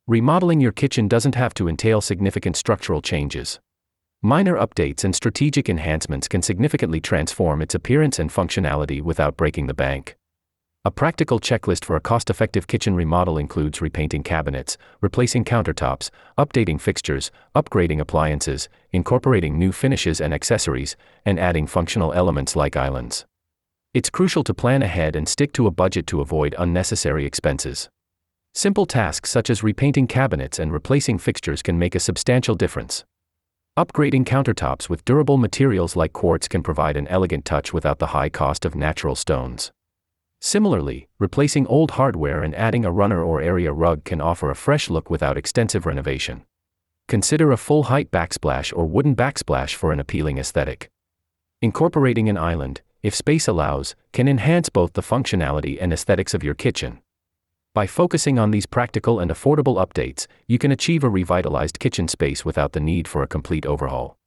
Remodeling your kitchen doesn't have to entail significant structural changes. Minor updates and strategic enhancements can significantly transform its appearance and functionality without breaking the bank. A practical checklist for a cost-effective kitchen remodel includes repainting cabinets, replacing countertops, updating fixtures, upgrading appliances, incorporating new finishes and accessories, and adding functional elements like islands. It's crucial to plan ahead and stick to a budget to avoid unnecessary expenses. Simple tasks such as repainting cabinets and replacing fixtures can make a substantial difference. Upgrading countertops with durable materials like quartz can provide an elegant touch without the high cost of natural stones. Similarly, replacing old hardware and adding a runner or area rug can offer a fresh look without extensive renovation. Consider a full-height backsplash or wooden backsplash for an appealing aesthetic. Incorporating an island, if space allows, can enhance both the functionality and aesthetics of your kitchen. By focusing on these practical and affordable updates, you can achieve a revitalized kitchen space without the need for a complete overhaul.